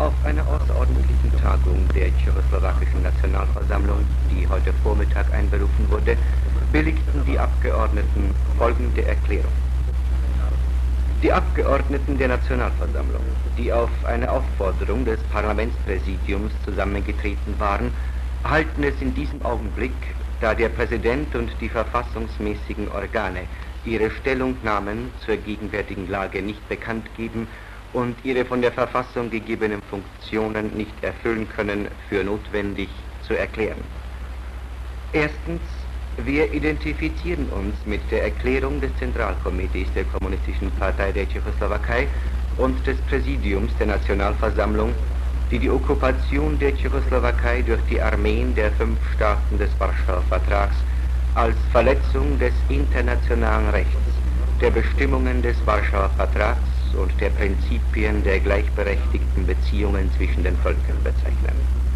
Auf einer außerordentlichen Tagung der tschechoslowakischen Nationalversammlung, die heute Vormittag einberufen wurde, billigten die Abgeordneten folgende Erklärung. Die Abgeordneten der Nationalversammlung, die auf eine Aufforderung des Parlamentspräsidiums zusammengetreten waren, halten es in diesem Augenblick, da der Präsident und die verfassungsmäßigen Organe ihre Stellungnahmen zur gegenwärtigen Lage nicht bekannt geben und ihre von der Verfassung gegebenen Funktionen nicht erfüllen können, für notwendig zu erklären. Erstens, wir identifizieren uns mit der Erklärung des Zentralkomitees der Kommunistischen Partei der Tschechoslowakei und des Präsidiums der Nationalversammlung, die die Okkupation der Tschechoslowakei durch die Armeen der 5 Staaten des Warschauer Vertrags als Verletzung des internationalen Rechts, der Bestimmungen des Warschauer Vertrags und der Prinzipien der gleichberechtigten Beziehungen zwischen den Völkern bezeichnen.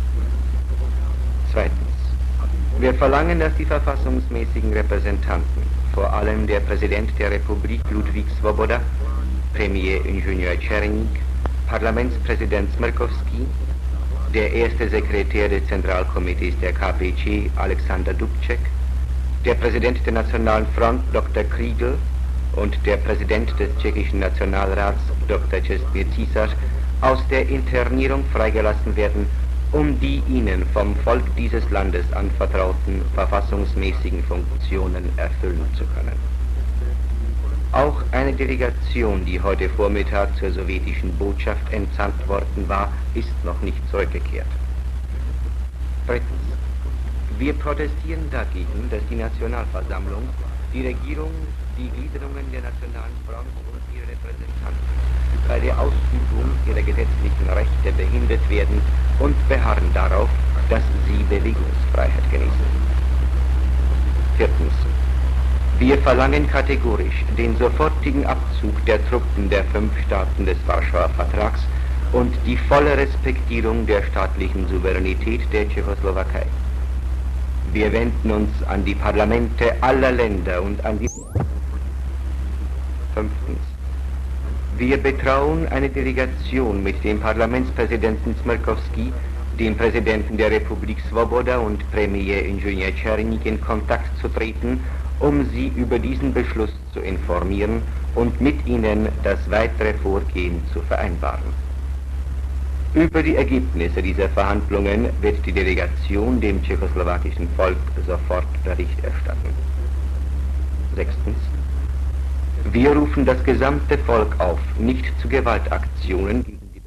Zweitens. Wir verlangen, dass die verfassungsmäßigen Repräsentanten, vor allem der Präsident der Republik Ludvík Svoboda, Premieringenieur Černík, Parlamentspräsident Smrkovský, der erste Sekretär des Zentralkomitees der KPC, Alexander Dubček, der Präsident der Nationalen Front, Dr. Kriegl, und der Präsident des tschechischen Nationalrats, Dr. Čestmír Císař, aus der Internierung freigelassen werden, um die ihnen vom Volk dieses Landes anvertrauten verfassungsmäßigen Funktionen erfüllen zu können. Auch eine Delegation, die heute Vormittag zur sowjetischen Botschaft entsandt worden war, ist noch nicht zurückgekehrt. Drittens. Wir protestieren dagegen, dass die Nationalversammlung, die Regierung, die Gliederungen der Nationalen Front und ihre Repräsentanten bei der Ausübung ihrer gesetzlichen Rechte behindert werden und beharren darauf, dass sie Bewegungsfreiheit genießen. Viertens. Wir verlangen kategorisch den sofortigen Abzug der Truppen der 5 Staaten des Warschauer Vertrags und die volle Respektierung der staatlichen Souveränität der Tschechoslowakei. Wir wenden uns an die Parlamente aller Länder und an die... Fünftens. Wir betrauen eine Delegation mit dem Parlamentspräsidenten Smrkovský, dem Präsidenten der Republik Svoboda und Premieringenieur Černík in Kontakt zu treten, um sie über diesen Beschluss zu informieren und mit ihnen das weitere Vorgehen zu vereinbaren. Über die Ergebnisse dieser Verhandlungen wird die Delegation dem tschechoslowakischen Volk sofort Bericht erstatten. Sechstens. Wir rufen das gesamte Volk auf, nicht zu Gewaltaktionen gegen die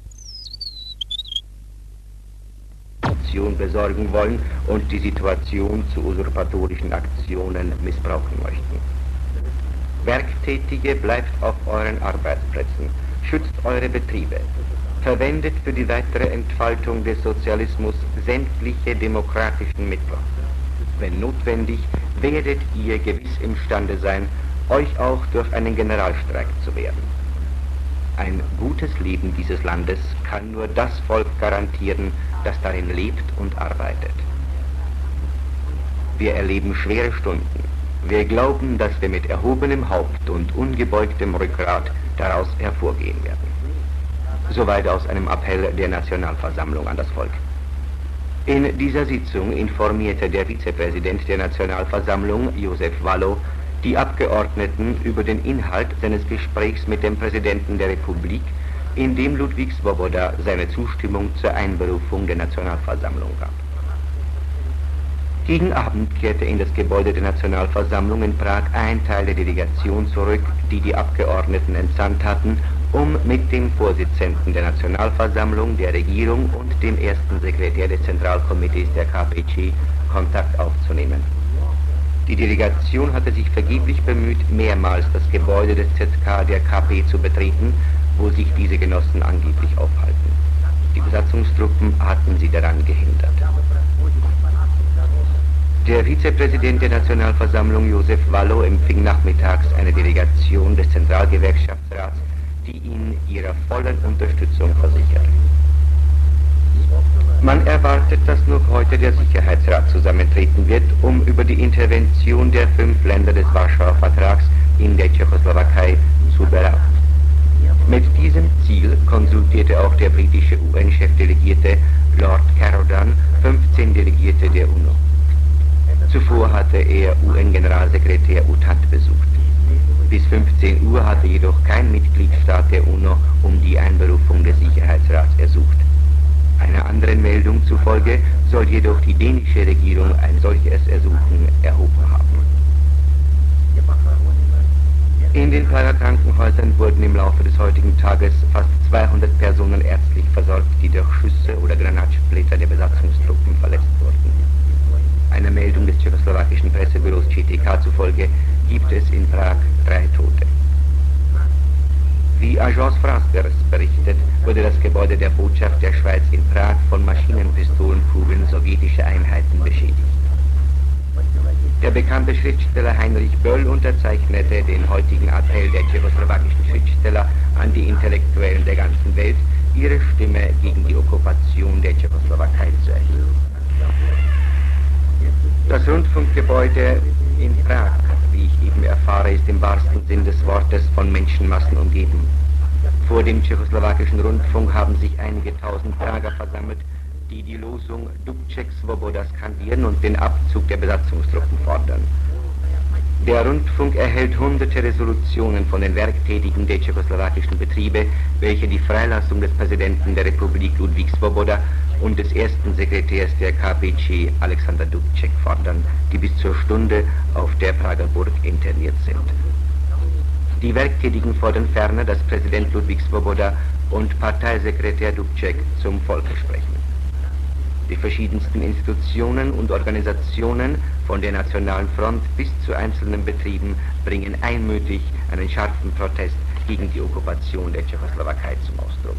Situation besorgen wollen und die Situation zu usurpatorischen Aktionen missbrauchen möchten. Werktätige, bleibt auf euren Arbeitsplätzen, schützt eure Betriebe, verwendet für die weitere Entfaltung des Sozialismus sämtliche demokratischen Mittel. Wenn notwendig, werdet ihr gewiss imstande sein, euch auch durch einen Generalstreik zu wehren. Ein gutes Leben dieses Landes kann nur das Volk garantieren, das darin lebt und arbeitet. Wir erleben schwere Stunden. Wir glauben, dass wir mit erhobenem Haupt und ungebeugtem Rückgrat daraus hervorgehen werden. Soweit aus einem Appell der Nationalversammlung an das Volk. In dieser Sitzung informierte der Vizepräsident der Nationalversammlung, Josef Wallo, die Abgeordneten über den Inhalt seines Gesprächs mit dem Präsidenten der Republik, in dem Ludvík Svoboda seine Zustimmung zur Einberufung der Nationalversammlung gab. Gegen Abend kehrte in das Gebäude der Nationalversammlung in Prag ein Teil der Delegation zurück, die die Abgeordneten entsandt hatten, um mit dem Vorsitzenden der Nationalversammlung, der Regierung und dem ersten Sekretär des Zentralkomitees der KPC Kontakt aufzunehmen. Die Delegation hatte sich vergeblich bemüht, mehrmals das Gebäude des ZK der KP zu betreten, wo sich diese Genossen angeblich aufhalten. Die Besatzungstruppen hatten sie daran gehindert. Der Vizepräsident der Nationalversammlung, Josef Wallo, empfing nachmittags eine Delegation des Zentralgewerkschaftsrats, die ihn ihrer vollen Unterstützung versicherte. Man erwartet, dass noch heute der Sicherheitsrat zusammentreten wird, um über die Intervention der 5 Länder des Warschauer Vertrags in der Tschechoslowakei zu beraten. Mit diesem Ziel konsultierte auch der britische UN-Chefdelegierte Lord Caradon 15 Delegierte der UNO. Zuvor hatte er UN-Generalsekretär U Thant besucht. Bis 15 Uhr hatte jedoch kein Mitgliedstaat der UNO um die Einberufung des Sicherheitsrats ersucht. Einer anderen Meldung zufolge soll jedoch die dänische Regierung ein solches Ersuchen erhoben haben. In den Parakrankenhäusern wurden im Laufe des heutigen Tages fast 200 Personen ärztlich versorgt, die durch Schüsse oder Granatsplitter der Besatzungstruppen verletzt wurden. Einer Meldung des tschechoslowakischen Pressebüros CTK zufolge gibt es in Prag 3 Tote. Wie Agence France Presse berichtet, wurde das Gebäude der Botschaft der Schweiz in Prag von Maschinenpistolenkugeln sowjetischer Einheiten beschädigt. Der bekannte Schriftsteller Heinrich Böll unterzeichnete den heutigen Appell der tschechoslowakischen Schriftsteller an die Intellektuellen der ganzen Welt, ihre Stimme gegen die Okkupation der Tschechoslowakei zu erheben. Das Rundfunkgebäude in Prag, wie ich eben erfahre, ist im wahrsten Sinn des Wortes von Menschenmassen umgeben. Vor dem tschechoslowakischen Rundfunk haben sich einige tausend Prager versammelt, die die Losung Dubček Svoboda skandieren und den Abzug der Besatzungstruppen fordern. Der Rundfunk erhält hunderte Resolutionen von den Werktätigen der tschechoslowakischen Betriebe, welche die Freilassung des Präsidenten der Republik Ludvík Svoboda und des ersten Sekretärs der KPC Alexander Dubček fordern, die bis zur Stunde auf der Prager Burg interniert sind. Die Werktätigen fordern ferner, dass Präsident Ludvík Svoboda und Parteisekretär Dubček zum Volke sprechen. Die verschiedensten Institutionen und Organisationen von der Nationalen Front bis zu einzelnen Betrieben bringen einmütig einen scharfen Protest gegen die Okkupation der Tschechoslowakei zum Ausdruck.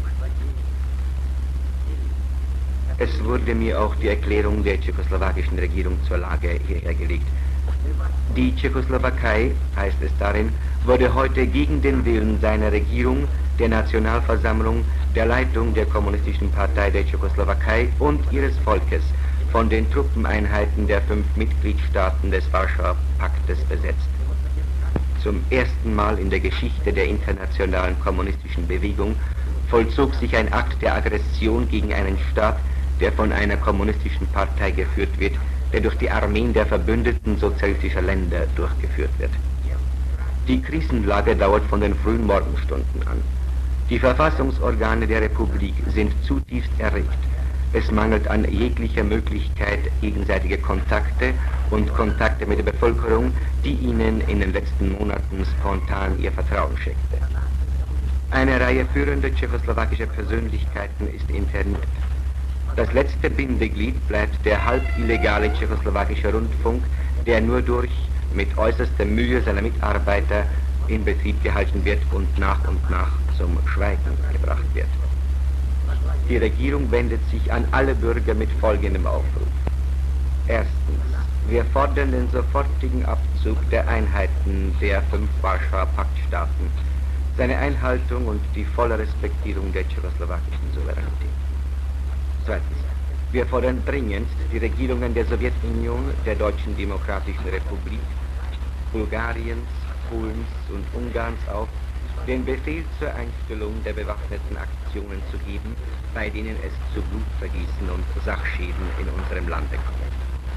Es wurde mir auch die Erklärung der tschechoslowakischen Regierung zur Lage hierher gelegt. Die Tschechoslowakei, heißt es darin, wurde heute gegen den Willen seiner Regierung, der Nationalversammlung, der Leitung der Kommunistischen Partei der Tschechoslowakei und ihres Volkes von den Truppeneinheiten der 5 Mitgliedstaaten des Warschauer Paktes besetzt. Zum ersten Mal in der Geschichte der internationalen kommunistischen Bewegung vollzog sich ein Akt der Aggression gegen einen Staat, der von einer kommunistischen Partei geführt wird, der durch die Armeen der verbündeten sozialistischer Länder durchgeführt wird. Die Krisenlage dauert von den frühen Morgenstunden an. Die Verfassungsorgane der Republik sind zutiefst erregt. Es mangelt an jeglicher Möglichkeit gegenseitige Kontakte und Kontakte mit der Bevölkerung, die ihnen in den letzten Monaten spontan ihr Vertrauen schenkte. Eine Reihe führender tschechoslowakischer Persönlichkeiten ist interniert. Das letzte Bindeglied bleibt der halb illegale tschechoslowakische Rundfunk, der nur durch mit äußerster Mühe seiner Mitarbeiter in Betrieb gehalten wird und nach zum Schweigen gebracht wird. Die Regierung wendet sich an alle Bürger mit folgendem Aufruf. Erstens, wir fordern den sofortigen Abzug der Einheiten der 5 Warschauer Paktstaaten, seine Einhaltung und die volle Respektierung der tschechoslowakischen Souveränität. Zweitens, wir fordern dringend die Regierungen der Sowjetunion, der Deutschen Demokratischen Republik, Bulgariens, Polens und Ungarns auf, den Befehl zur Einstellung der bewaffneten Aktionen zu geben, bei denen es zu Blutvergießen und Sachschäden in unserem Lande kommt.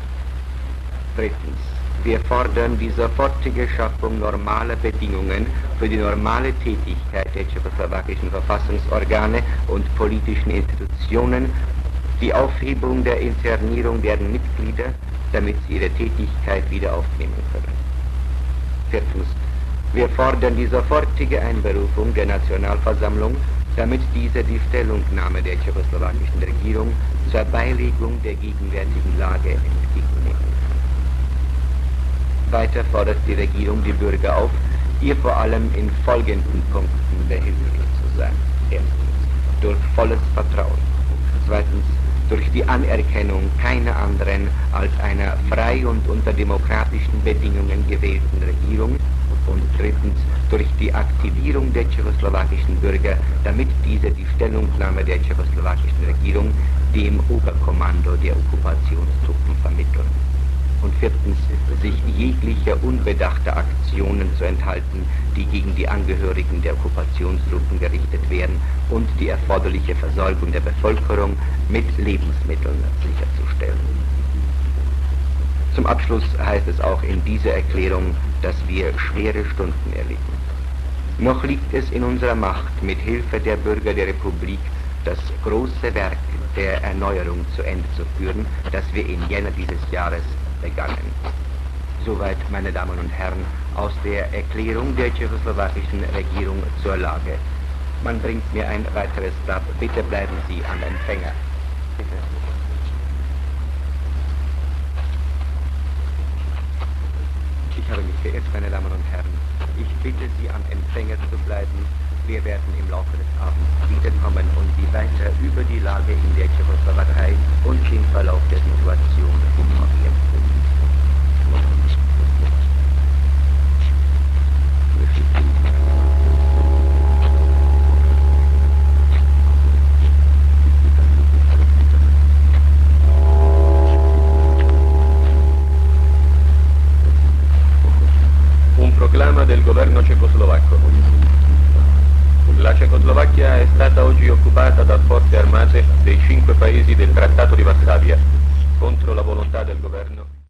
Drittens, wir fordern die sofortige Schaffung normaler Bedingungen für die normale Tätigkeit der tschechoslowakischen Verfassungsorgane und politischen Institutionen, die Aufhebung der Internierung deren Mitglieder, damit sie ihre Tätigkeit wieder aufnehmen können. Viertens, wir fordern die sofortige Einberufung der Nationalversammlung, damit diese die Stellungnahme der tschechoslowakischen Regierung zur Beilegung der gegenwärtigen Lage entgegennehmen kann. Weiter fordert die Regierung die Bürger auf, ihr vor allem in folgenden Punkten behilflich zu sein. Erstens, durch volles Vertrauen. Zweitens, durch die Anerkennung keiner anderen als einer frei und unter demokratischen Bedingungen gewählten Regierung. Und drittens, durch die Aktivierung der tschechoslowakischen Bürger, damit diese die Stellungnahme der tschechoslowakischen Regierung dem Oberkommando der Okkupationstruppen vermitteln. und viertens, sich jeglicher unbedachter Aktionen zu enthalten, die gegen die Angehörigen der Okkupationstruppen gerichtet werden und die erforderliche Versorgung der Bevölkerung mit Lebensmitteln sicherzustellen. Zum Abschluss heißt es auch in dieser Erklärung, dass wir schwere Stunden erleben. Noch liegt es in unserer Macht, mit Hilfe der Bürger der Republik das große Werk der Erneuerung zu Ende zu führen, das wir im Jänner dieses Jahres begannen. Soweit, meine Damen und Herren, aus der Erklärung der tschechoslowakischen Regierung zur Lage. Man bringt mir ein weiteres Blatt. Bitte bleiben Sie am Empfänger. Bitte. Ich habe mich geirrt, meine Damen und Herren. Ich bitte Sie, am Empfänger zu bleiben. Wir werden im Laufe des Abends wiederkommen und Sie weiter über die Lage in der Tschechoslowakei und den Verlauf der Situation informieren. Un proclama del governo cecoslovacco. La Cecoslovacchia è stata oggi occupata da forze armate dei 5 paesi del Trattato di Varsavia, contro la volontà del governo.